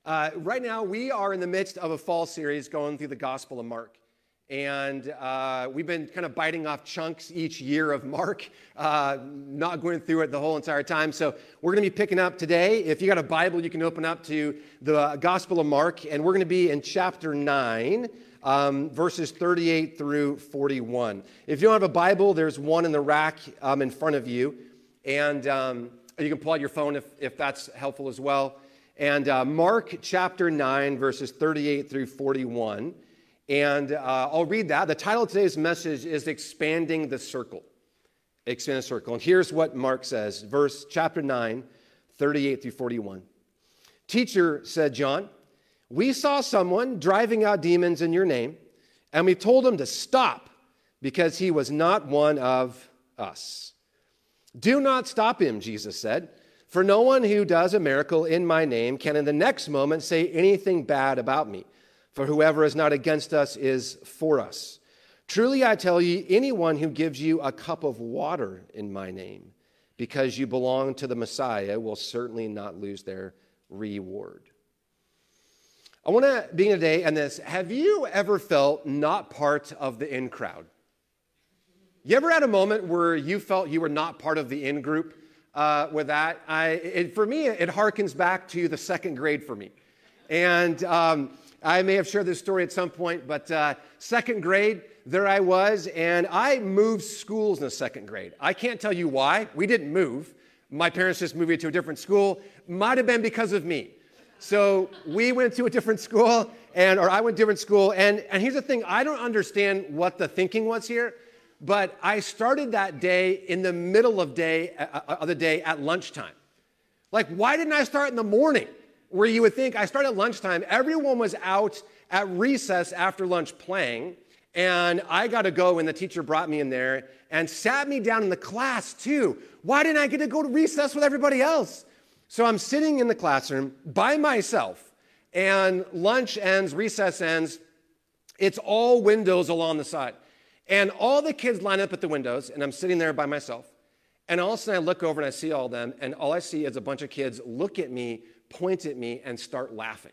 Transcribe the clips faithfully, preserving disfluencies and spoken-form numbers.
Uh, right now, we are in the midst of a fall series going through the Gospel of Mark. And uh, we've been kind of biting off chunks each year of Mark, uh, not going through it the whole entire time. So we're going to be picking up today. If you got a Bible, you can open up to the Gospel of Mark. And we're going to be in chapter nine, um, verses thirty-eight through forty-one. If you don't have a Bible, there's one in the rack um, in front of you. And um, you can pull out your phone if, if that's helpful as well. And uh, Mark chapter nine, verses thirty-eight through forty-one. And uh, I'll read that. The title of today's message is Expanding the Circle. Expand the Circle. And here's what Mark says, verse chapter nine, thirty-eight through forty-one. "Teacher," said John, "we saw someone driving out demons in your name, and we told him to stop because he was not one of us." "Do not stop him," Jesus said. "For no one who does a miracle in my name can in the next moment say anything bad about me. For whoever is not against us is for us. Truly I tell you, anyone who gives you a cup of water in my name, because you belong to the Messiah, will certainly not lose their reward." I want to begin today on this. Have you ever felt not part of the in crowd? You ever had a moment where you felt you were not part of the in group? Uh, with that, I, it, for me, it harkens back to the second grade for me. And um, I may have shared this story at some point, but uh, second grade, there I was, and I moved schools in the second grade. I can't tell you why. We didn't move. My parents just moved me to a different school. Might have been because of me. So we went to a different school, and or I went to a different school. And, and here's the thing. I don't understand what the thinking was here. But I started that day in the middle of day uh, of the day at lunchtime. Like, why didn't I start in the morning? Where you would think I started at lunchtime. Everyone was out at recess after lunch playing, and I got to go. And the teacher brought me in there and sat me down in the class too. Why didn't I get to go to recess with everybody else? So I'm sitting in the classroom by myself, and lunch ends, recess ends. It's all windows along the side. And all the kids line up at the windows, and I'm sitting there by myself. And all of a sudden, I look over and I see all of them, and all I see is a bunch of kids look at me, point at me, and start laughing.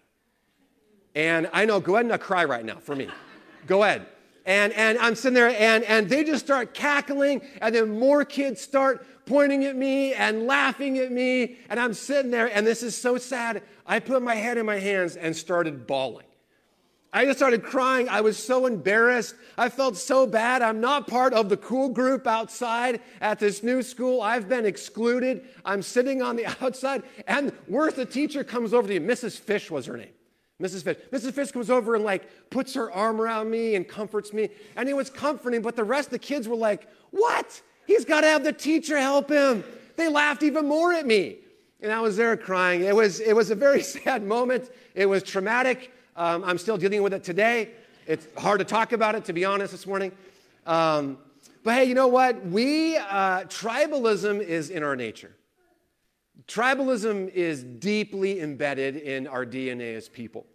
And I know, go ahead and not cry right now for me. Go ahead. And and I'm sitting there, and, and they just start cackling, and then more kids start pointing at me and laughing at me, and I'm sitting there, and this is so sad. I put my head in my hands and started bawling. I just started crying. I was so embarrassed. I felt so bad. I'm not part of the cool group outside at this new school. I've been excluded. I'm sitting on the outside. And worse, the teacher comes over to me. Missus Fish was her name. Missus Fish. Missus Fish comes over and like puts her arm around me and comforts me. And it was comforting, but the rest of the kids were like, "What? He's got to have the teacher help him." They laughed even more at me. And I was there crying. It was, it was a very sad moment. It was traumatic. Um, I'm still dealing with it today. It's hard to talk about it, to be honest, this morning. Um, but hey, you know what? We, uh, tribalism is in our nature. Tribalism is deeply embedded in our D N A as people.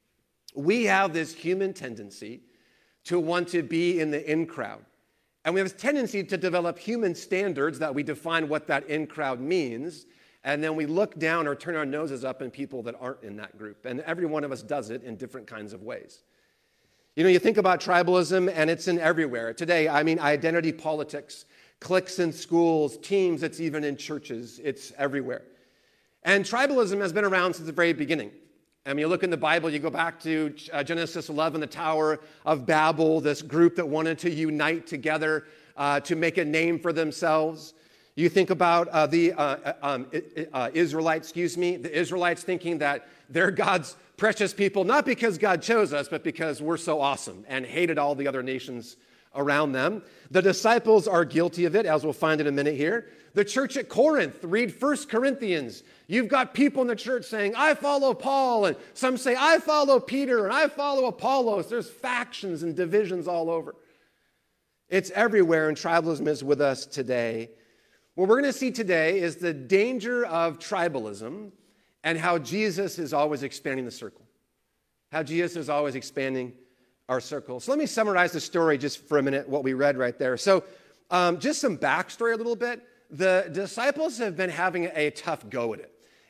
We have this human tendency to want to be in the in crowd. And we have this tendency to develop human standards that we define what that in crowd means. And then we look down or turn our noses up in people that aren't in that group. And every one of us does it in different kinds of ways. You know, you think about tribalism, and it's in everywhere. Today, I mean, identity politics, cliques in schools, teams, it's even in churches. It's everywhere. And tribalism has been around since the very beginning. I mean, you look in the Bible, you go back to uh, Genesis eleven, the Tower of Babel, this group that wanted to unite together uh, to make a name for themselves. You think about uh, the uh, um, uh, Israelites, excuse me, the Israelites thinking that they're God's precious people, not because God chose us, but because we're so awesome, and hated all the other nations around them. The disciples are guilty of it, as we'll find in a minute here. The church at Corinth, read First Corinthians. You've got people in the church saying, "I follow Paul," and some say, "I follow Peter," and "I follow Apollos." There's factions and divisions all over. It's everywhere, and tribalism is with us today. What we're going to see today is the danger of tribalism and how Jesus is always expanding the circle. How Jesus is always expanding our circle. So let me summarize the story just for a minute, what we read right there. So um, just some backstory a little bit. The disciples have been having a tough go at it.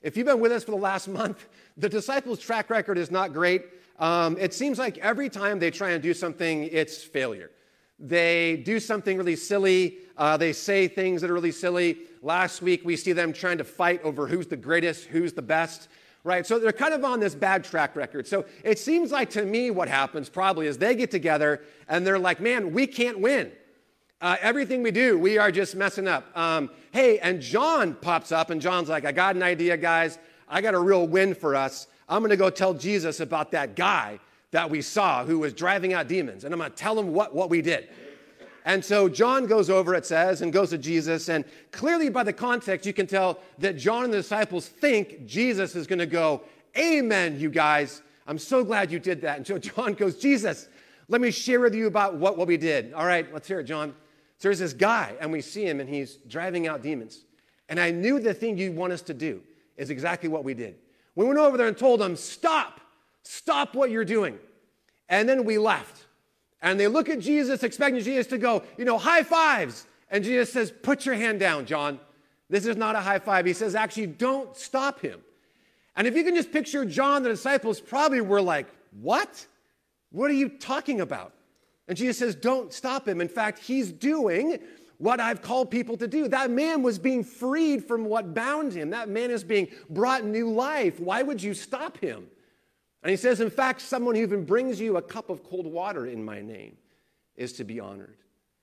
If you've been with us for the last month, the disciples' track record is not great. Um, it seems like every time they try and do something, it's failure. They do something really silly. Uh, they say things that are really silly. Last week, we see them trying to fight over who's the greatest, who's the best, right? So they're kind of on this bad track record. So it seems like to me what happens probably is they get together and they're like, man, we can't win. Uh, everything we do, we are just messing up. Um, hey, and John pops up, and John's like, I got an idea, guys. I got a real win for us. I'm going to go tell Jesus about that guy that we saw who was driving out demons, and I'm going to tell him what, what we did. And so John goes over, it says, and goes to Jesus, and clearly by the context, you can tell that John and the disciples think Jesus is going to go, amen, you guys. I'm so glad you did that. And so John goes, Jesus, let me share with you about what, what we did. All right, let's hear it, John. So there's this guy, and we see him, and he's driving out demons. And I knew the thing you want us to do is exactly what we did. We went over there and told him, stop, stop what you're doing. And then we left. And they look at Jesus, expecting Jesus to go, you know, high fives. And Jesus says, put your hand down, John. This is not a high five. He says, actually, don't stop him. And if you can just picture John, the disciples probably were like, what? What are you talking about? And Jesus says, don't stop him. In fact, he's doing what I've called people to do. That man was being freed from what bound him. That man is being brought new life. Why would you stop him? And he says, in fact, someone who even brings you a cup of cold water in my name is to be honored.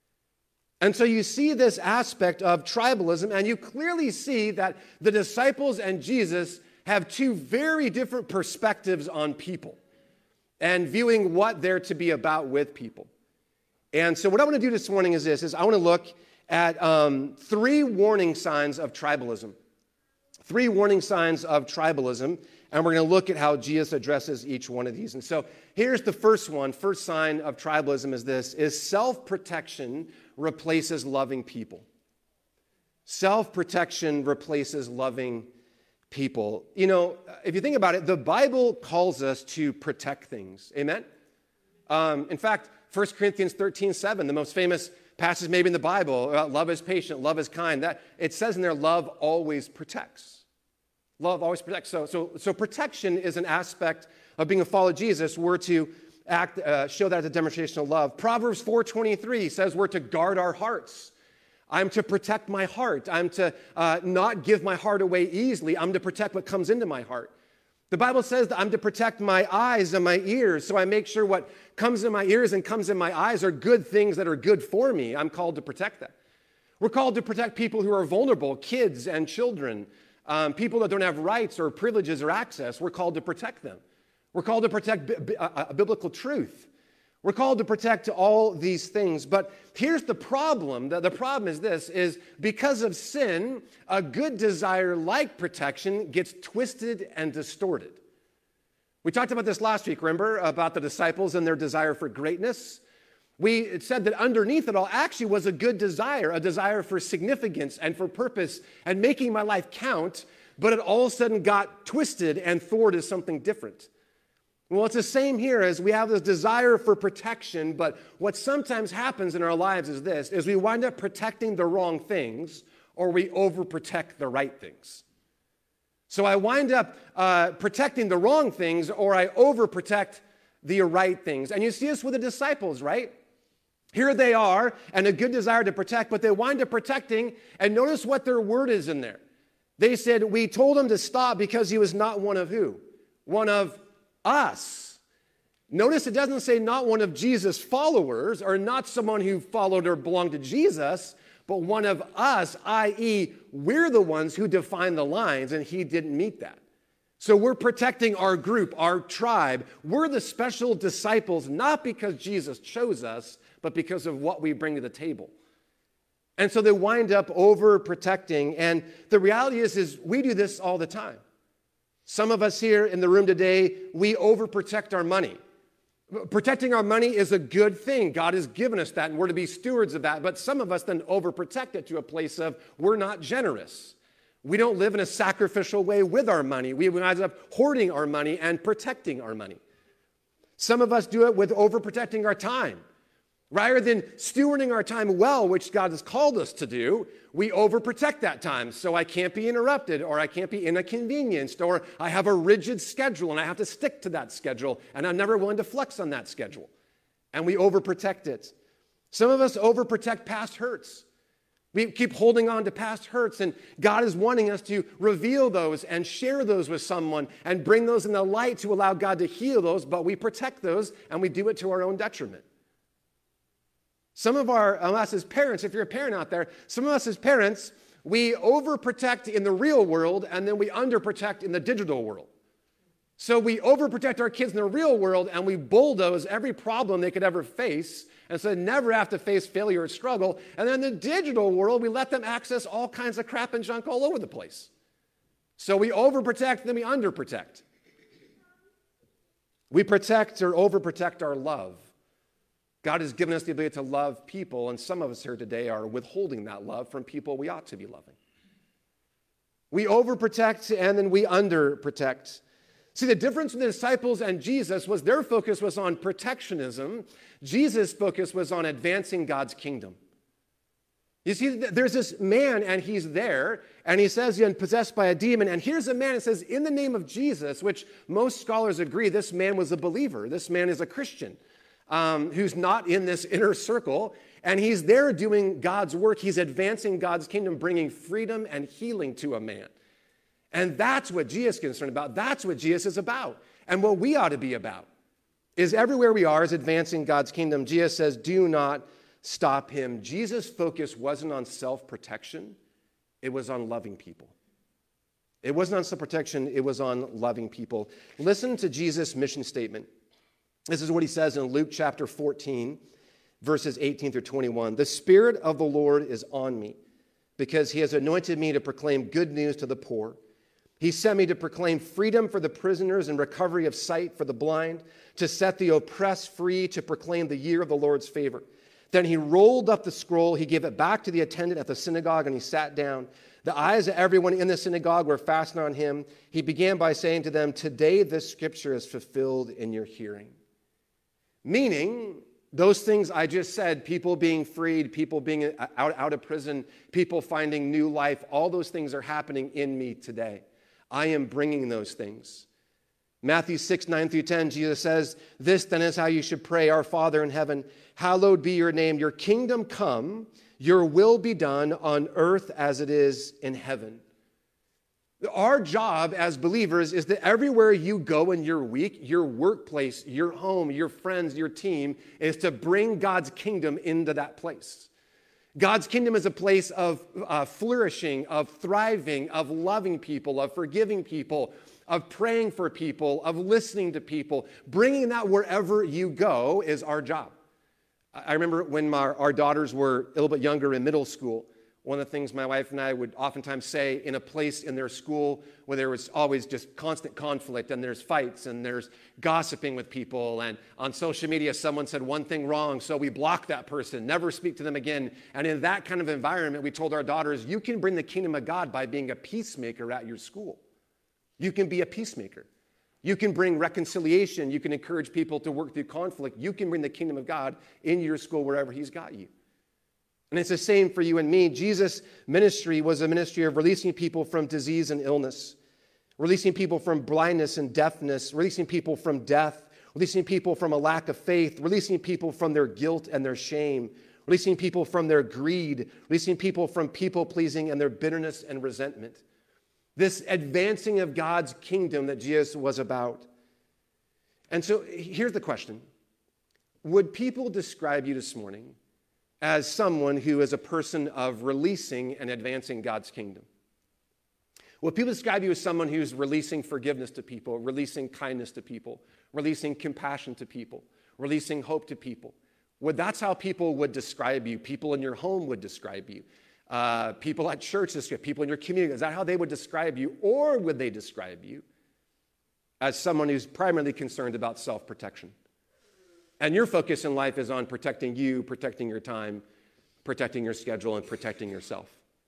And so you see this aspect of tribalism, and you clearly see that the disciples and Jesus have two very different perspectives on people and viewing what they're to be about with people. And so what I want to do this morning is this, is I want to look at um, three warning signs of tribalism. Three warning signs of tribalism, and we're going to look at how Jesus addresses each one of these. And so here's the first one. First sign of tribalism is this, is self-protection replaces loving people. Self-protection replaces loving people. You know, if you think about it, the Bible calls us to protect things. Amen? Um, in fact, First Corinthians thirteen seven, the most famous passage maybe in the Bible, about love is patient, love is kind. That it says in there, love always protects. Love always protects. So, so, so protection is an aspect of being a follower of Jesus. We're to act, uh, show that as a demonstration of love. Proverbs four twenty-three says we're to guard our hearts. I'm to protect my heart. I'm to uh, not give my heart away easily. I'm to protect what comes into my heart. The Bible says that I'm to protect my eyes and my ears, so I make sure what comes in my ears and comes in my eyes are good things that are good for me. I'm called to protect that. We're called to protect people who are vulnerable, kids and children, um, people that don't have rights or privileges or access. We're called to protect them. We're called to protect bi- bi- uh, biblical truth. We're called to protect all these things. But here's the problem. The, the problem is this, is because of sin, a good desire like protection gets twisted and distorted. We talked about this last week, remember, about the disciples and their desire for greatness. We said that underneath it all actually was a good desire, a desire for significance and for purpose and making my life count, but it all of a sudden got twisted and thwarted as something different. Well, it's the same here as we have this desire for protection, but what sometimes happens in our lives is this, is we wind up protecting the wrong things or we overprotect the right things. So I wind up uh, protecting the wrong things or I overprotect the right things. And you see this with the disciples, right? Here they are, and a good desire to protect, but they wind up protecting, and notice what their word is in there. They said, we told him to stop because he was not one of who? One of us. Notice it doesn't say not one of Jesus' followers or not someone who followed or belonged to Jesus, but one of us, that is, we're the ones who define the lines, and he didn't meet that. So we're protecting our group, our tribe. We're the special disciples, not because Jesus chose us, but because of what we bring to the table. And so they wind up overprotecting, and the reality is, is we do this all the time. Some of us here in the room today, we overprotect our money. Protecting our money is a good thing. God has given us that, and we're to be stewards of that. But some of us then overprotect it to a place of we're not generous. We don't live in a sacrificial way with our money. We wind up hoarding our money and protecting our money. Some of us do it with overprotecting our time. Rather than stewarding our time well, which God has called us to do, we overprotect that time. So I can't be interrupted, or I can't be inconvenienced, or I have a rigid schedule and I have to stick to that schedule, and I'm never willing to flex on that schedule. And we overprotect it. Some of us overprotect past hurts. We keep holding on to past hurts, and God is wanting us to reveal those and share those with someone and bring those in the light to allow God to heal those, but we protect those and we do it to our own detriment. Some of our, us as parents, if you're a parent out there, some of us as parents, we overprotect in the real world and then we underprotect in the digital world. So we overprotect our kids in the real world and we bulldoze every problem they could ever face, and so they never have to face failure or struggle. And then in the digital world, we let them access all kinds of crap and junk all over the place. So we overprotect, then we underprotect. We protect or overprotect our love. God has given us the ability to love people, and some of us here today are withholding that love from people we ought to be loving. We overprotect and then we underprotect. See, the difference with the disciples and Jesus was their focus was on protectionism. Jesus' focus was on advancing God's kingdom. You see, there's this man, and he's there, and he says he's possessed by a demon, and here's a man that says, in the name of Jesus, which most scholars agree this man was a believer. This man is a Christian. Um, who's not in this inner circle, and he's there doing God's work. He's advancing God's kingdom, bringing freedom and healing to a man. And that's what Jesus is concerned about. That's what Jesus is about. And what we ought to be about is everywhere we are is advancing God's kingdom. Jesus says, do not stop him. Jesus' focus wasn't on self-protection. It was on loving people. It wasn't on self-protection. It was on loving people. Listen to Jesus' mission statement. This is what he says in Luke chapter fourteen, verses eighteen through twenty-one. The Spirit of the Lord is on me, because he has anointed me to proclaim good news to the poor. He sent me to proclaim freedom for the prisoners and recovery of sight for the blind, to set the oppressed free, to proclaim the year of the Lord's favor. Then he rolled up the scroll, he gave it back to the attendant at the synagogue, and he sat down. The eyes of everyone in the synagogue were fastened on him. He began by saying to them, today this scripture is fulfilled in your hearing. Meaning, those things I just said, people being freed, people being out, out of prison, people finding new life, all those things are happening in me today. I am bringing those things. Matthew six, nine through ten, Jesus says, this then is how you should pray, our Father in heaven, hallowed be your name, your kingdom come, your will be done on earth as it is in heaven. Our job as believers is that everywhere you go in your week, your workplace, your home, your friends, your team, is to bring God's kingdom into that place. God's kingdom is a place of uh, flourishing, of thriving, of loving people, of forgiving people, of praying for people, of listening to people. Bringing that wherever you go is our job. I remember when my, our daughters were a little bit younger in middle school, one of the things my wife and I would oftentimes say in a place in their school where there was always just constant conflict and there's fights and there's gossiping with people, and on social media someone said one thing wrong, so we block that person, never speak to them again. And in that kind of environment, we told our daughters, you can bring the kingdom of God by being a peacemaker at your school. You can be a peacemaker. You can bring reconciliation. You can encourage people to work through conflict. You can bring the kingdom of God in your school wherever he's got you. And it's the same for you and me. Jesus' ministry was a ministry of releasing people from disease and illness, releasing people from blindness and deafness, releasing people from death, releasing people from a lack of faith, releasing people from their guilt and their shame, releasing people from their greed, releasing people from people-pleasing and their bitterness and resentment. This advancing of God's kingdom that Jesus was about. And so here's the question. Would people describe you this morning as someone who is a person of releasing and advancing God's kingdom? Will people describe you as someone who's releasing forgiveness to people, releasing kindness to people, releasing compassion to people, releasing hope to people? Would that's how people would describe you? People in your home would describe you. Uh, people at church, people in your community, is that how they would describe you? Or would they describe you as someone who's primarily concerned about self-protection? And your focus in life is on protecting you, protecting your time, protecting your schedule, and protecting yourself.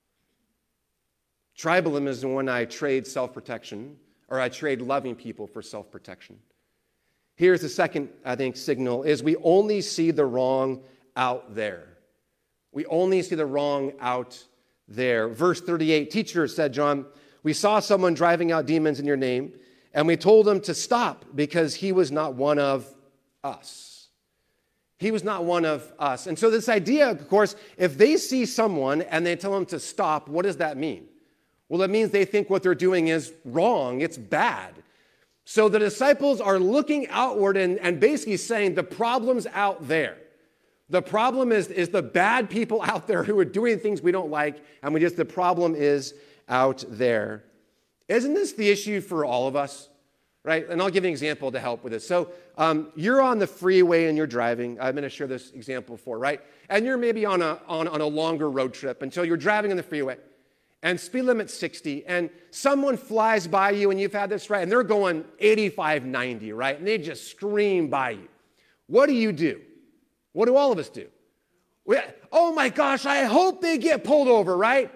Tribalism is when I trade self-protection, or I trade loving people for self-protection. Here's the second, I think, signal, is we only see the wrong out there. We only see the wrong out there. Verse thirty-eight, teacher, said John, we saw someone driving out demons in your name, and we told him to stop because he was not one of us. He was not one of us. And so this idea, of course, if they see someone and they tell them to stop, what does that mean? Well, it means they think what they're doing is wrong. It's bad. So the disciples are looking outward and, and basically saying the problem's out there. The problem is, is the bad people out there who are doing things we don't like, and we just, the problem is out there. Isn't this the issue for all of us? Right? And I'll give you an example to help with this. So um, you're on the freeway and you're driving. I'm going to share this example before, right? And you're maybe on a, on, on a longer road trip until you're driving on the freeway and speed limit sixty, and someone flies by you and you've had this, right? And they're going eighty-five, ninety, right? And they just scream by you. What do you do? What do all of us do? We, oh my gosh, I hope they get pulled over, right?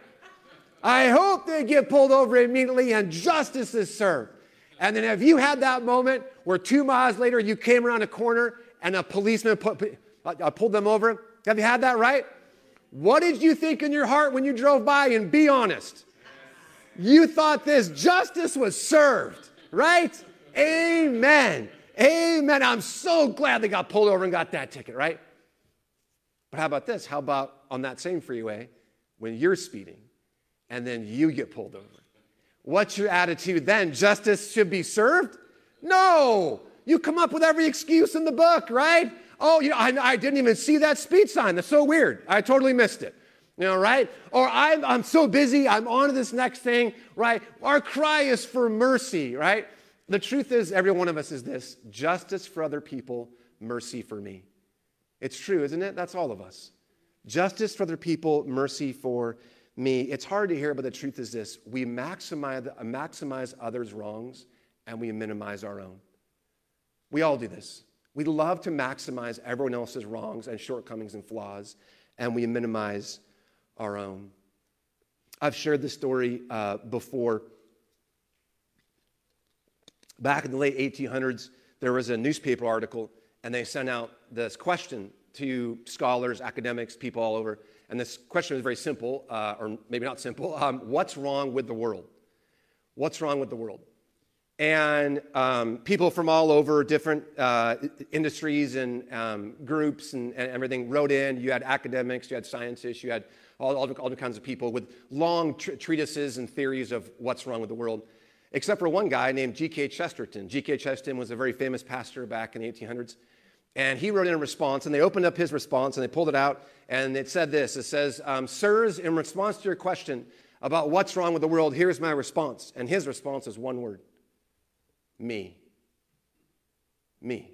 I hope they get pulled over immediately and justice is served. And then have you had that moment where two miles later you came around a corner and a policeman put, uh, pulled them over? Have you had that, right? What did you think in your heart when you drove by? And be honest. You thought this justice was served, right? Amen. Amen. I'm so glad they got pulled over and got that ticket, right? But how about this? How about on that same freeway when you're speeding and then you get pulled over? What's your attitude then? Justice should be served? No. You come up with every excuse in the book, right? Oh, you know, I, I didn't even see that speed sign. That's so weird. I totally missed it. You know, right? Or I'm, I'm so busy. I'm on to this next thing, right? Our cry is for mercy, right? The truth is, every one of us is this: justice for other people, mercy for me. It's true, isn't it? That's all of us. Justice for other people, mercy for me. It's hard to hear, but the truth is this: we maximize, maximize others' wrongs and we minimize our own. We all do this. We love to maximize everyone else's wrongs and shortcomings and flaws, and we minimize our own. I've shared this story uh, before. Back in the late eighteen hundreds, there was a newspaper article, and they sent out this question to scholars, academics, people all over. And this question was very simple, uh, or maybe not simple. Um, what's wrong with the world? What's wrong with the world? And um, people from all over, different uh, industries and um, groups and, and everything wrote in. You had academics, you had scientists, you had all, all, all kinds of people with long tr- treatises and theories of what's wrong with the world, except for one guy named G K Chesterton. G K Chesterton was a very famous pastor back in the eighteen hundreds. And he wrote in a response, and they opened up his response, and they pulled it out, and it said this. It says, um, sirs, in response to your question about what's wrong with the world, here's my response. And his response is one word: me. Me.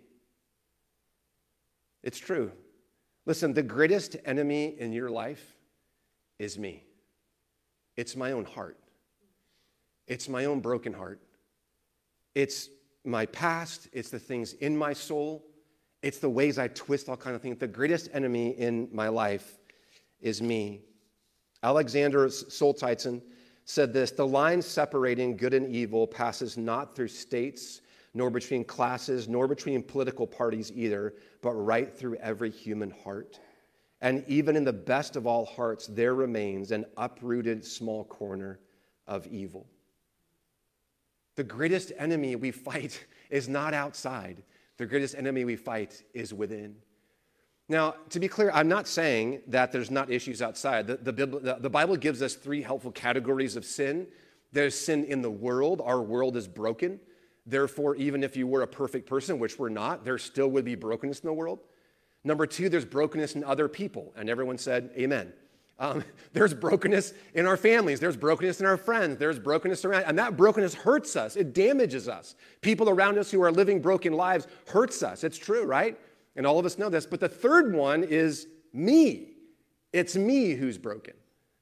It's true. Listen, the greatest enemy in your life is me. It's my own heart. It's my own broken heart. It's my past. It's the things in my soul. It's the ways I twist all kinds of things. The greatest enemy in my life is me. Alexander Solzhenitsyn said this: the line separating good and evil passes not through states, nor between classes, nor between political parties either, but right through every human heart. And even in the best of all hearts, there remains an uprooted small corner of evil. The greatest enemy we fight is not outside. The greatest enemy we fight is within. Now, to be clear, I'm not saying that there's not issues outside. The, the, the Bible gives us three helpful categories of sin. There's sin in the world. Our world is broken. Therefore, even if you were a perfect person, which we're not, there still would be brokenness in the world. Number two, there's brokenness in other people. And everyone said, amen. Um, there's brokenness in our families. There's brokenness in our friends. There's brokenness around. And that brokenness hurts us. It damages us. People around us who are living broken lives hurts us. It's true, right? And all of us know this. But the third one is me. It's me who's broken.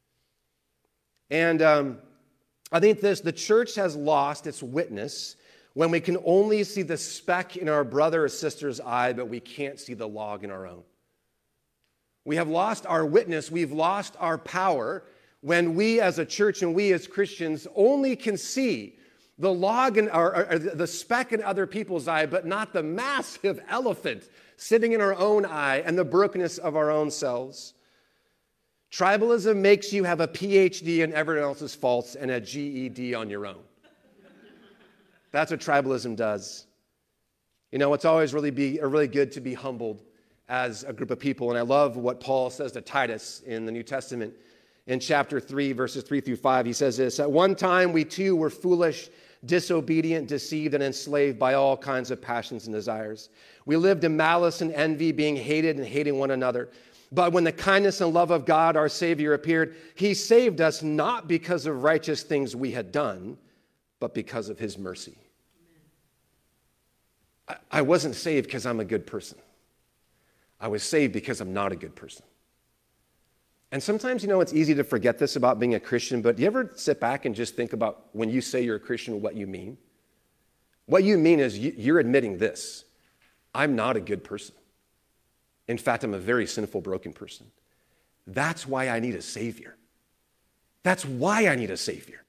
And um, I think this, the church has lost its witness when we can only see the speck in our brother or sister's eye, but we can't see the log in our own. We have lost our witness. We've lost our power when we as a church and we as Christians only can see the log in, or, or the speck in other people's eye, but not the massive elephant sitting in our own eye and the brokenness of our own selves. Tribalism makes you have a P H D in everyone else's faults and a G E D on your own. That's what tribalism does. You know, it's always really be really good to be humbled as a group of people. And I love what Paul says to Titus in the New Testament. In chapter three, verses three through five, he says this: "At one time we too were foolish, disobedient, deceived, and enslaved by all kinds of passions and desires. We lived in malice and envy, being hated and hating one another. But when the kindness and love of God, our Savior, appeared, he saved us not because of righteous things we had done, but because of his mercy." I, I wasn't saved because I'm a good person. I was saved because I'm not a good person. And sometimes, you know, it's easy to forget this about being a Christian, but do you ever sit back and just think about when you say you're a Christian, what you mean? What you mean is you, you're admitting this: I'm not a good person. In fact, I'm a very sinful, broken person. That's why I need a Savior. That's why I need a Savior.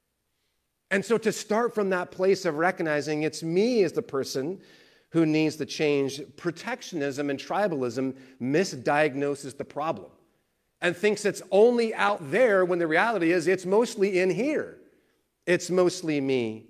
And so to start from that place of recognizing it's me as the person who needs to change, protectionism and tribalism misdiagnoses the problem and thinks it's only out there when the reality is it's mostly in here. It's mostly me.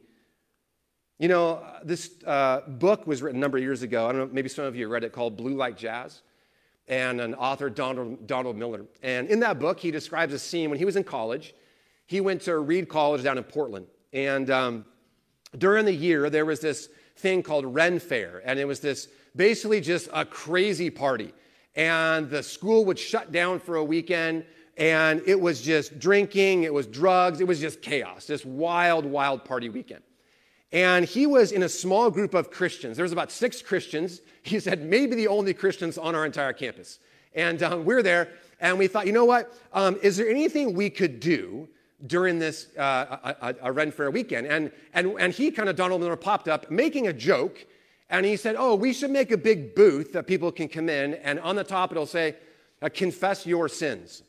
You know, this uh, book was written a number of years ago. I don't know, maybe some of you read it, called Blue Like Jazz, and an author, Donald, Donald Miller. And in that book, he describes a scene when he was in college. He went to Reed College down in Portland. And um, during the year, there was this thing called Ren Fair. And it was this basically just a crazy party. And the school would shut down for a weekend. And it was just drinking. It was drugs. It was just chaos. This wild, wild party weekend. And he was in a small group of Christians. There was about six Christians. He said maybe the only Christians on our entire campus. And um, we're there, and we thought, you know what? Um, is there anything we could do during this uh, a, a Ren Fair weekend? And, and, and he kind of, Donald Miller, popped up making a joke, and he said, oh, we should make a big booth that people can come in, and on the top it'll say, uh, confess your sins.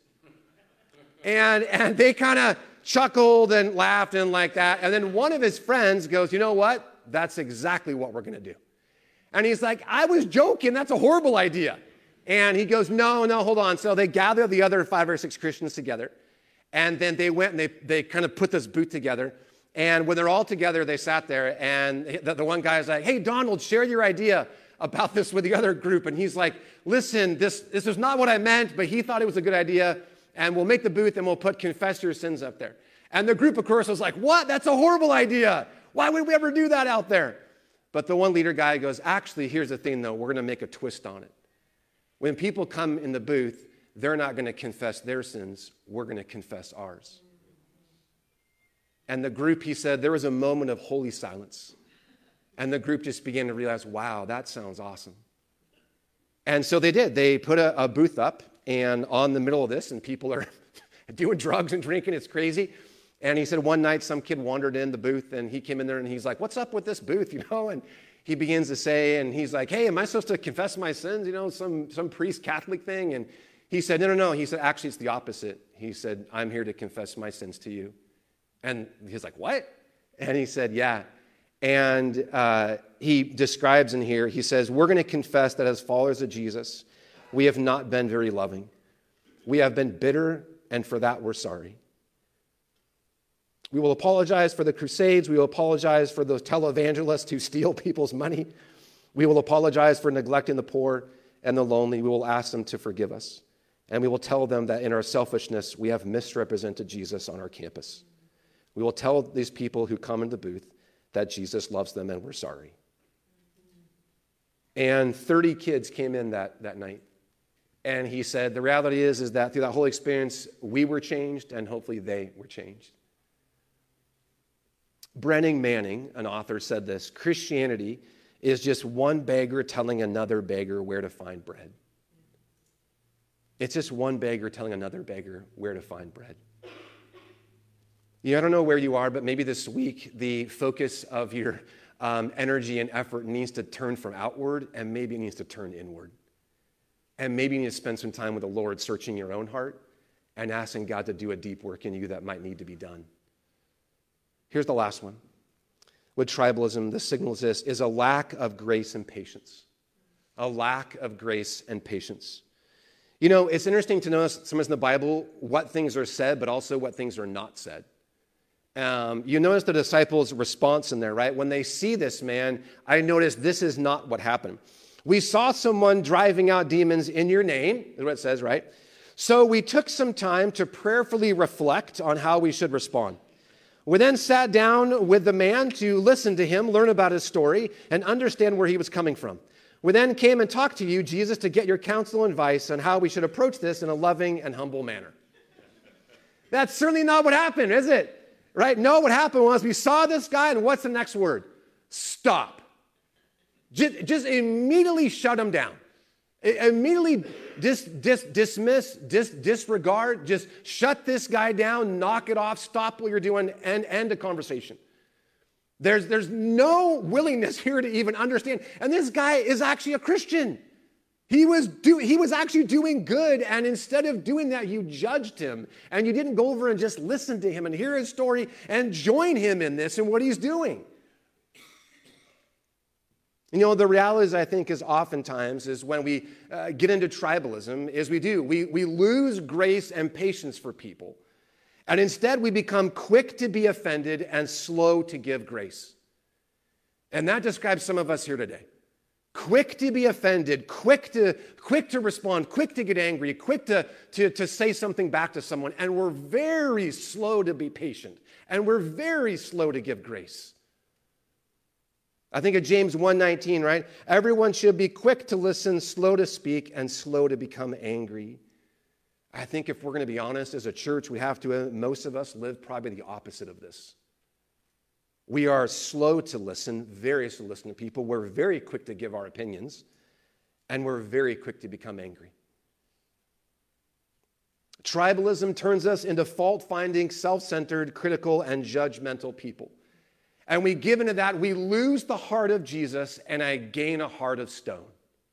And, and they kind of chuckled and laughed and like that. And then one of his friends goes, you know what? That's exactly what we're going to do. And he's like, I was joking. That's a horrible idea. And he goes, no, no, hold on. So they gather the other five or six Christians together. And then they went and they, they kind of put this booth together. And when they're all together, they sat there. And the, the one guy is like, hey, Donald, share your idea about this with the other group. And he's like, listen, this, this is not what I meant, but he thought it was a good idea. And we'll make the booth and we'll put confess your sins up there. And the group, of course, was like, what? That's a horrible idea. Why would we ever do that out there? But the one leader guy goes, actually, here's the thing, though. We're going to make a twist on it. When people come in the booth, they're not going to confess their sins. We're going to confess ours. And the group, he said, there was a moment of holy silence. And the group just began to realize, wow, that sounds awesome. And so they did. They put a, a booth up and on the middle of this, and people are doing drugs and drinking. It's crazy. And he said one night some kid wandered in the booth, and he came in there, and he's like, what's up with this booth, you know? And he begins to say, and he's like, hey, am I supposed to confess my sins, you know, some, some priest Catholic thing? And he said, no, no, no. He said, actually, it's the opposite. He said, I'm here to confess my sins to you. And he's like, what? And he said, yeah. And uh, he describes in here, he says, we're going to confess that as followers of Jesus, we have not been very loving. We have been bitter, and for that we're sorry. We will apologize for the crusades. We will apologize for those televangelists who steal people's money. We will apologize for neglecting the poor and the lonely. We will ask them to forgive us. And we will tell them that in our selfishness, we have misrepresented Jesus on our campus. We will tell these people who come in the booth that Jesus loves them and we're sorry. And thirty kids came in that, that night. And he said, the reality is, is that through that whole experience, we were changed and hopefully they were changed. Brennan Manning, an author, said this: Christianity is just one beggar telling another beggar where to find bread. It's just one beggar telling another beggar where to find bread. Yeah, I don't know where you are, but maybe this week the focus of your um, energy and effort needs to turn from outward, and maybe it needs to turn inward. And maybe you need to spend some time with the Lord searching your own heart and asking God to do a deep work in you that might need to be done. Here's the last one. with tribalism, the signal is this, is a lack of grace and patience. A lack of grace and patience. You know, it's interesting to notice sometimes in the Bible what things are said, but also what things are not said. Um, you notice the disciples' response in there, right? When they see this man, I notice this is not what happened. We saw someone driving out demons in your name, is what it says, right? So we took some time to prayerfully reflect on how we should respond. We then sat down with the man to listen to him, learn about his story, and understand where he was coming from. We then came and talked to you, Jesus, to get your counsel and advice on how we should approach this in a loving and humble manner. That's certainly not what happened, is it? Right? No, what happened was we saw this guy, and what's the next word? Stop. Just, just immediately shut him down. Immediately dis, dis, dismiss, dis, disregard, just shut this guy down, knock it off, stop what you're doing, and end the conversation. There's, there's no willingness here to even understand. And this guy is actually a Christian. He was, do, he was actually doing good, and instead of doing that, you judged him, and you didn't go over and just listen to him and hear his story and join him in this and what he's doing. You know, the reality is, I think, is oftentimes is when we uh, get into tribalism, is we do. We, we lose grace and patience for people. And instead, we become quick to be offended and slow to give grace. And that describes some of us here today. Quick to be offended, quick to, quick to respond, quick to get angry, quick to, to, to say something back to someone. And we're very slow to be patient. And we're very slow to give grace. I think of James one nineteen, right? Everyone should be quick to listen, slow to speak, and slow to become angry. I think if we're going to be honest, as a church, we have to, most of us live probably the opposite of this. We are slow to listen, very slow to listen to people. We're very quick to give our opinions, and we're very quick to become angry. Tribalism turns us into fault-finding, self-centered, critical, and judgmental people. And we give into that, we lose the heart of Jesus, and I gain a heart of stone.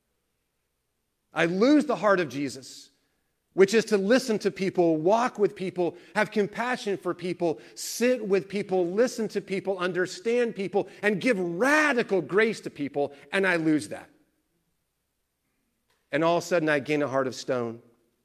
I lose the heart of Jesus, which is to listen to people, walk with people, have compassion for people, sit with people, listen to people, understand people, and give radical grace to people, and I lose that. And all of a sudden, I gain a heart of stone.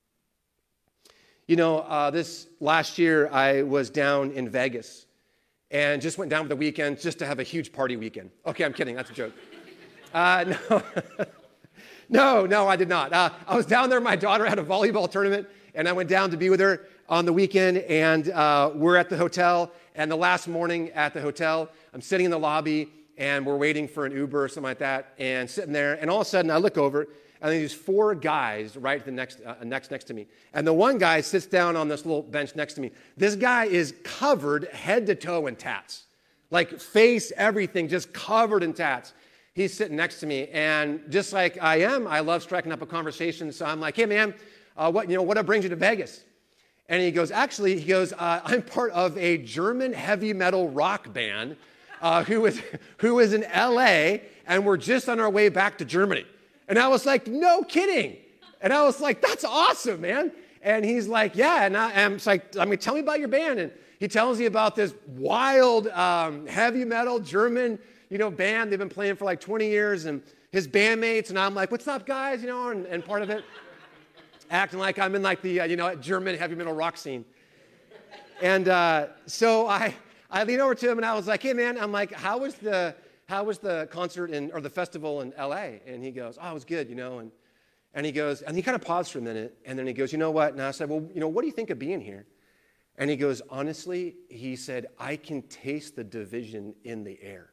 You know, uh, this last year, I was down in Vegas, and just went down for the weekend just to have a huge party weekend. Okay, I'm kidding. That's a joke. Uh, no. No, no, I did not. Uh, I was down there. My daughter had a volleyball tournament, and I went down to be with her on the weekend, and uh, we're at the hotel, and the last morning at the hotel, I'm sitting in the lobby, and we're waiting for an Uber or something like that, and sitting there, and all of a sudden, I look over, and there's four guys right the next, uh, next, next to me, and the one guy sits down on this little bench next to me. This guy is covered head to toe in tats, like face, everything, just covered in tats. He's sitting next to me, and just like I am, I love striking up a conversation. So I'm like, "Hey, man, uh, what you know? What brings you to Vegas?" And he goes, "Actually, he goes, uh, I'm part of a German heavy metal rock band uh, who is who is in L A, and we're just on our way back to Germany." And I was like, "No kidding!" And I was like, "That's awesome, man." And he's like, "Yeah." And I, I'm like, "I mean, tell me about your band." And he tells me about this wild um, heavy metal German, you know, band. They've been playing for like twenty years, and his bandmates, and I'm like, "What's up, guys?" You know, and, and part of it, acting like I'm in like the, uh, you know, German heavy metal rock scene. And uh, so I, I lean over to him, and I was like, "Hey, man," I'm like, how was the, how was the concert in, or the festival in L A? And he goes, "Oh, it was good, you know." And, and he goes, and he kind of paused for a minute, and then he goes, "You know what?" And I said, "Well, you know, what do you think of being here?" And he goes, "Honestly," he said, "I can taste the division in the air."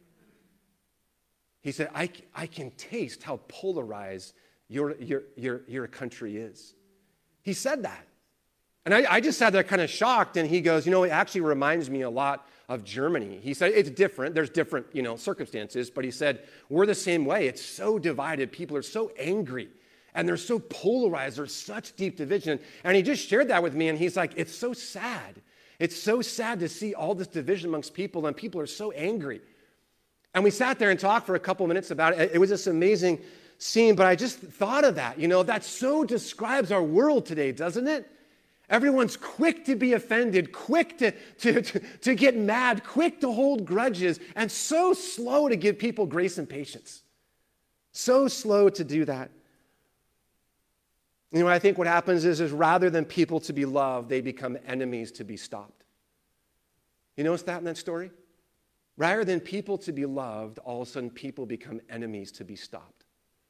He said, I, I can taste how polarized your, your, your, your country is. He said that. And I, I just sat there kind of shocked, and he goes, "You know, it actually reminds me a lot of Germany." He said, "It's different. There's different, you know, circumstances." But he said, "We're the same way. It's so divided. People are so angry, and they're so polarized. There's such deep division." And he just shared that with me, and he's like, "It's so sad. It's so sad to see all this division amongst people, and people are so angry." And we sat there and talked for a couple minutes about it. It was this amazing scene, but I just thought of that. You know, that so describes our world today, doesn't it? Everyone's quick to be offended, quick to, to, to, to get mad, quick to hold grudges, and so slow to give people grace and patience. So slow to do that. You know, I think what happens is, is rather than people to be loved, they become enemies to be stopped. You notice that in that story? Rather than people to be loved, all of a sudden people become enemies to be stopped.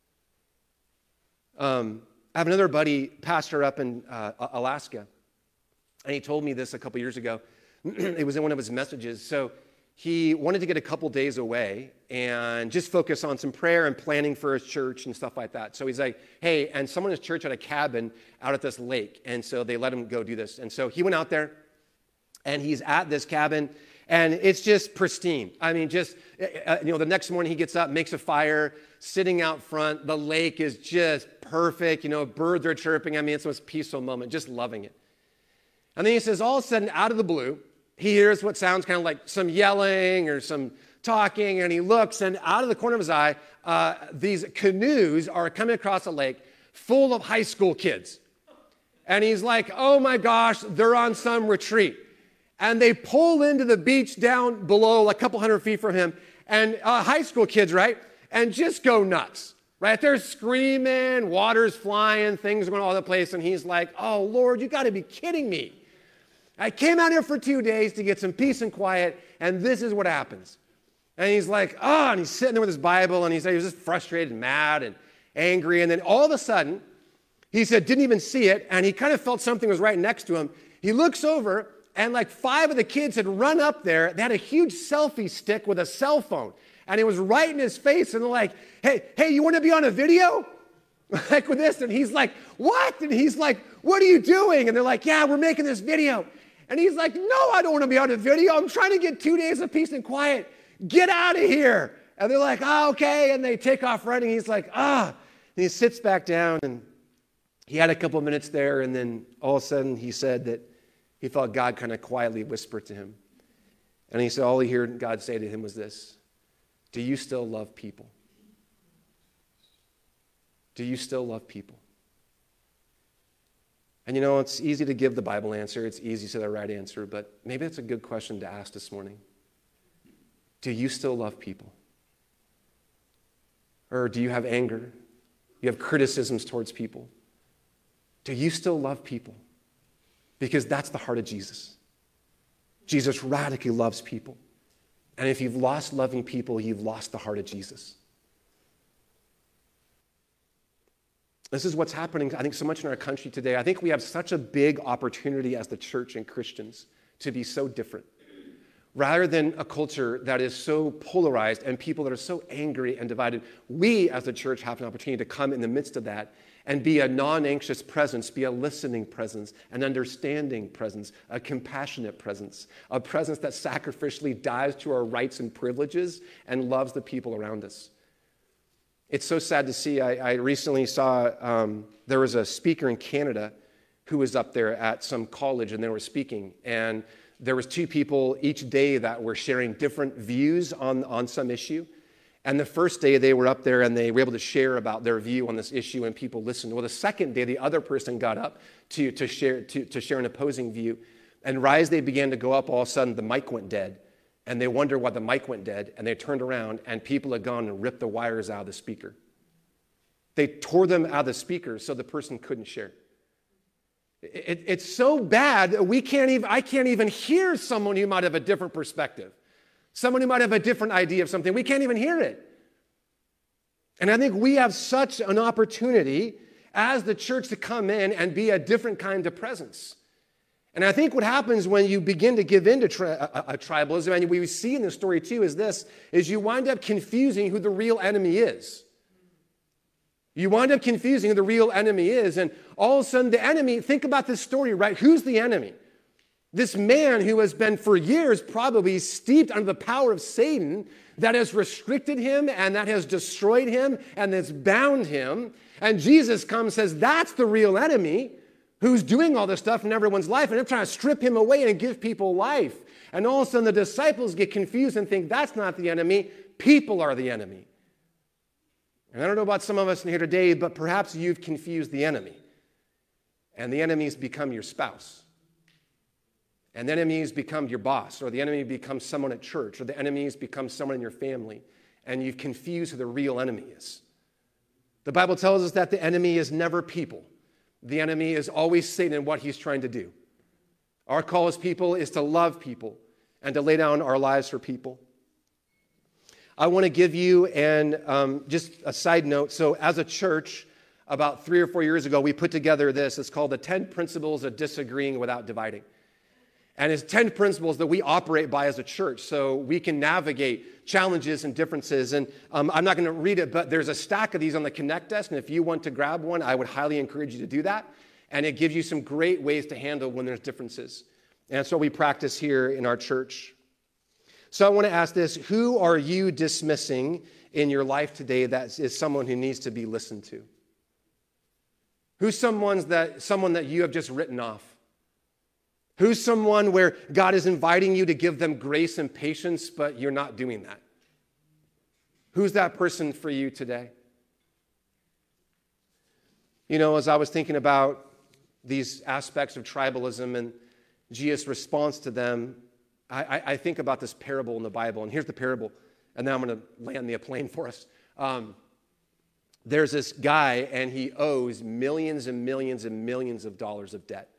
Um, I have another buddy, pastor up in uh, Alaska, and he told me this a couple years ago. It was in one of his messages. So he wanted to get a couple days away and just focus on some prayer and planning for his church and stuff like that. So he's like, hey, and someone in his church had a cabin out at this lake, and so they let him go do this. And so he went out there, and he's at this cabin, and it's just pristine. I mean, just, uh, you know, the next morning he gets up, makes a fire, sitting out front. The lake is just perfect. You know, birds are chirping. I mean, it's the most peaceful moment, just loving it. And then he says, all of a sudden, out of the blue, he hears what sounds kind of like some yelling or some talking, and he looks, and out of the corner of his eye, uh, these canoes are coming across the lake full of high school kids. And he's like, oh my gosh, they're on some retreat. And they pull into the beach down below, like a couple hundred feet from him, and uh, high school kids, right? And just go nuts, right? They're screaming, water's flying, things are going all over the place, and he's like, oh, Lord, you got to be kidding me. I came out here for two days to get some peace and quiet, and this is what happens. And he's like, oh, and he's sitting there with his Bible, and he said he was just frustrated and mad and angry, and then all of a sudden, he said, didn't even see it, and he kind of felt something was right next to him. He looks over, and like five of the kids had run up there. They had a huge selfie stick with a cell phone. And it was right in his face. And they're like, hey, hey, you want to be on a video? Like with this. And he's like, what? And he's like, what are you doing? And they're like, yeah, we're making this video. And he's like, no, I don't want to be on a video. I'm trying to get two days of peace and quiet. Get out of here. And they're like, oh, okay. And they take off running. He's like, ah. And he sits back down. And he had a couple of minutes there. And then all of a sudden he said that he felt God kind of quietly whisper to him. And he said, all he heard God say to him was this: do you still love people? Do you still love people? And you know, it's easy to give the Bible answer. It's easy to say the right answer, but maybe it's a good question to ask this morning. Do you still love people? Or do you have anger? You have criticisms towards people? Do you still love people? Because that's the heart of Jesus. Jesus radically loves people. And if you've lost loving people, you've lost the heart of Jesus. This is what's happening, I think, so much in our country today. I think we have such a big opportunity as the church and Christians to be so different. Rather than a culture that is so polarized and people that are so angry and divided, we as the church have an opportunity to come in the midst of that and be a non-anxious presence, be a listening presence, an understanding presence, a compassionate presence, a presence that sacrificially dies to our rights and privileges and loves the people around us. It's so sad to see. I, I recently saw um, there was a speaker in Canada who was up there at some college, and they were speaking, and there was two people each day that were sharing different views on, on some issue. And the first day they were up there and they were able to share about their view on this issue and people listened. Well, the second day, the other person got up to, to, share, to, to share an opposing view. And right as they began to go up, all of a sudden the mic went dead. And they wondered why the mic went dead. And they turned around and people had gone and ripped the wires out of the speaker. They tore them out of the speaker so the person couldn't share. It, it, it's so bad that we can't even, I can't even hear someone who might have a different perspective. Someone who might have a different idea of something. We can't even hear it. And I think we have such an opportunity as the church to come in and be a different kind of presence. And I think what happens when you begin to give in to tri- a, a tribalism, and we see in the story too, is this, is you wind up confusing who the real enemy is. You wind up confusing who the real enemy is, and all of a sudden the enemy, think about this story, right? Who's the enemy? This man who has been for years probably steeped under the power of Satan that has restricted him and that has destroyed him and that's bound him. And Jesus comes and says, that's the real enemy who's doing all this stuff in everyone's life. And they're trying to strip him away and give people life. And all of a sudden the disciples get confused and think that's not the enemy. People are the enemy. And I don't know about some of us in here today, but perhaps you've confused the enemy. and the enemies become your spouse, and the enemies become your boss, or the enemy becomes someone at church, or the enemies become someone in your family, and you've confused who the real enemy is. The Bible tells us that the enemy is never people. The enemy is always Satan and what he's trying to do. Our call as people is to love people and to lay down our lives for people. I want to give you an, um, just a side note. So as a church, about three or four years ago, we put together this. It's called the ten Principles of Disagreeing Without Dividing. And it's ten principles that we operate by as a church so we can navigate challenges and differences. And um, I'm not going to read it, but there's a stack of these on the Connect desk. And if you want to grab one, I would highly encourage you to do that. And it gives you some great ways to handle when there's differences. And that's what we practice here in our church. So I want to ask this: who are you dismissing in your life today that is someone who needs to be listened to? Who's someone's that, someone that you have just written off? Who's someone where God is inviting you to give them grace and patience, but you're not doing that? Who's that person for you today? You know, as I was thinking about these aspects of tribalism and Jesus' response to them, I, I think about this parable in the Bible. And here's the parable, and then I'm going to land the plane for us. Um, there's this guy, and he owes millions and millions and millions of dollars of debt.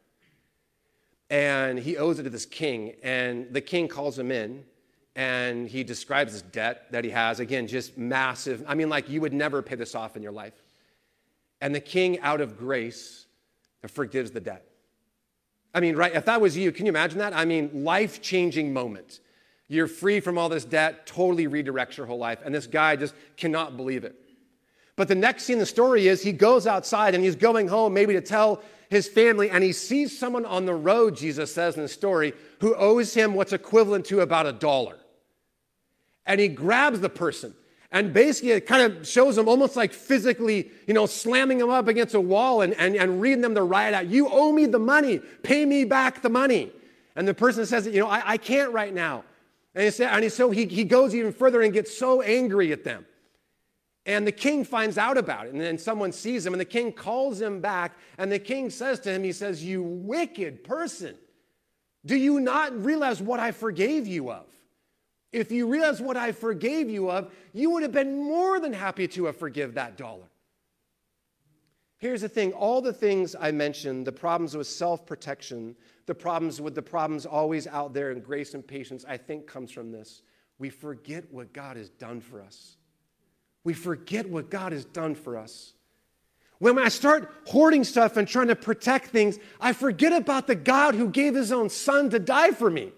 And he owes it to this king, and the king calls him in, and he describes his debt that he has. Again, just massive. I mean, like, you would never pay this off in your life. And the king, out of grace, forgives the debt. I mean, right, if that was you, can you imagine that? I mean, life-changing moment. You're free from all this debt, totally redirects your whole life, and this guy just cannot believe it. But the next scene in the story is he goes outside, and he's going home maybe to tell his family, and he sees someone on the road, Jesus says in the story, who owes him what's equivalent to about a dollar. And he grabs the person, and basically it kind of shows him almost like physically, you know, slamming him up against a wall and, and, and reading them the riot act. You owe me the money. Pay me back the money. And the person says, you know, I, I can't right now. And, he said, and he, so he, he goes even further and gets so angry at them. And the king finds out about it, and then someone sees him, and the king calls him back, and the king says to him, he says, "You wicked person, do you not realize what I forgave you of? If you realize what I forgave you of, you would have been more than happy to have forgiven that dollar." Here's the thing, all the things I mentioned, the problems with self-protection, the problems with the problems always out there, and grace and patience, I think comes from this. We forget what God has done for us. We forget what God has done for us. When I start hoarding stuff and trying to protect things, I forget about the God who gave his own son to die for me.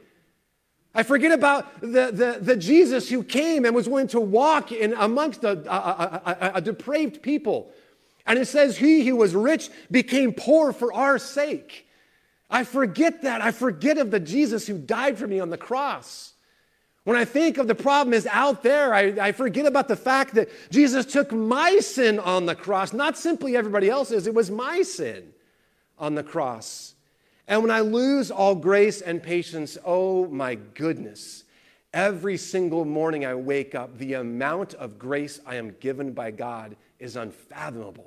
I forget about the, the, the Jesus who came and was willing to walk in amongst a, a, a, a depraved people. And it says he who was rich became poor for our sake. I forget that. I forget of the Jesus who died for me on the cross. When I think of the problem is out there, I, I forget about the fact that Jesus took my sin on the cross, not simply everybody else's, it was my sin on the cross. And when I lose all grace and patience, oh my goodness, every single morning I wake up, the amount of grace I am given by God is unfathomable.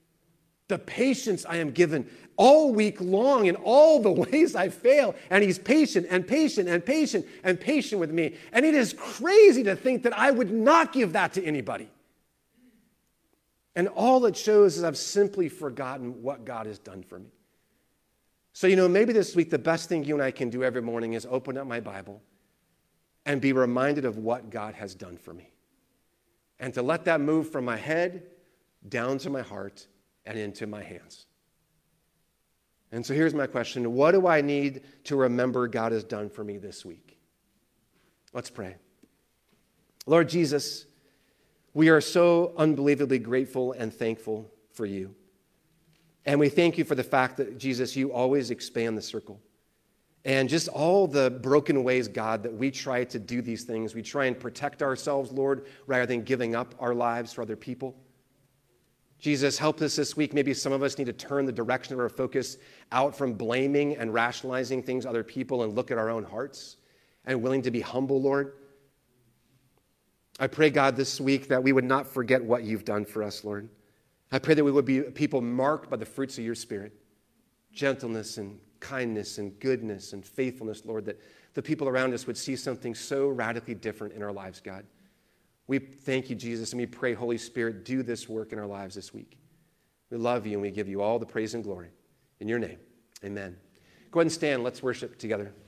The patience I am given all week long in all the ways I fail. And he's patient and patient and patient and patient with me. And it is crazy to think that I would not give that to anybody. And all it shows is I've simply forgotten what God has done for me. So, you know, maybe this week the best thing you and I can do every morning is open up my Bible and be reminded of what God has done for me. And to let that move from my head down to my heart and into my hands. And so here's my question. What do I need to remember God has done for me this week? Let's pray. Lord Jesus, we are so unbelievably grateful and thankful for you. And we thank you for the fact that, Jesus, you always expand the circle. And just all the broken ways, God, that we try to do these things. We try and protect ourselves, Lord, rather than giving up our lives for other people. Jesus, help us this week. Maybe some of us need to turn the direction of our focus out from blaming and rationalizing things other people and look at our own hearts and willing to be humble, Lord. I pray, God, this week that we would not forget what you've done for us, Lord. I pray that we would be people marked by the fruits of your Spirit. gentleness and kindness and goodness and faithfulness, Lord, that the people around us would see something so radically different in our lives, God. We thank you, Jesus, and we pray, Holy Spirit, do this work in our lives this week. We love you, and we give you all the praise and glory. In your name, amen. Go ahead and stand. Let's worship together.